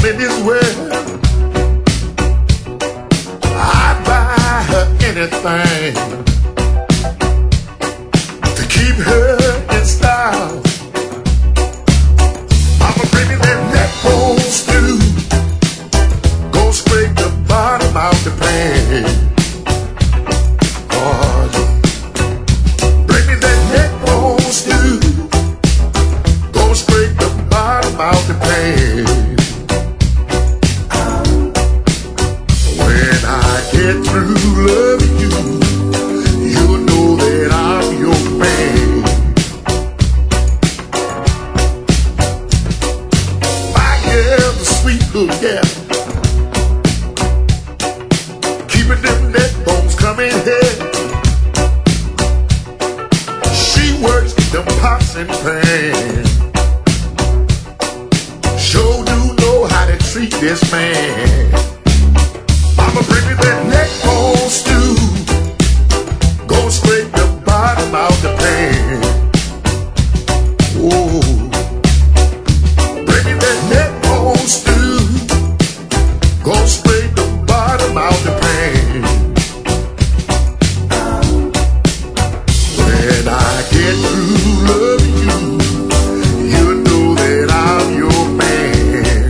in this world, I'd buy her anything to keep her in style. I'ma bring me that neck bone stew, go scrape the bottom out the pan. Oh, bring me that neck bone stew, go scrape the bottom out the pan. When I get through loving you, you'll know that I'm your man. My girl's a sweet little gal, keeping them neck bones coming here. She works them pots and pans, sure do know how to treat this man. I'ma bring me that neck bone stew, go scrape the bottom out the pan. Oh, bring me that neck bone stew, go scrape the bottom out the pan. When I get through loving you, you know that I'm your man.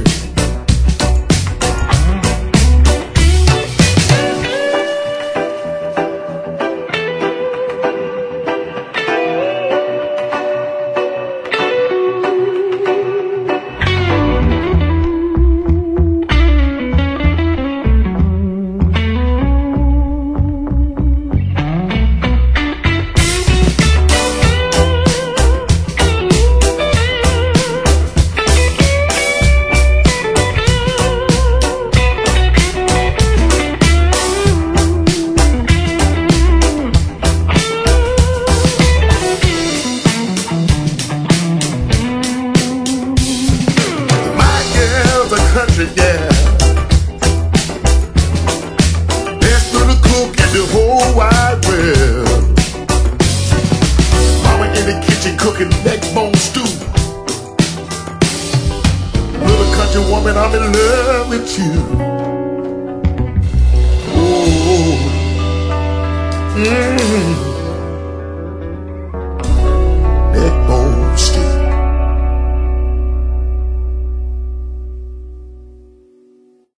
Country gal, best little cook in the whole wide world. Mama in the kitchen cooking neck bone stew. Little country woman, I'm in love with you. Oh,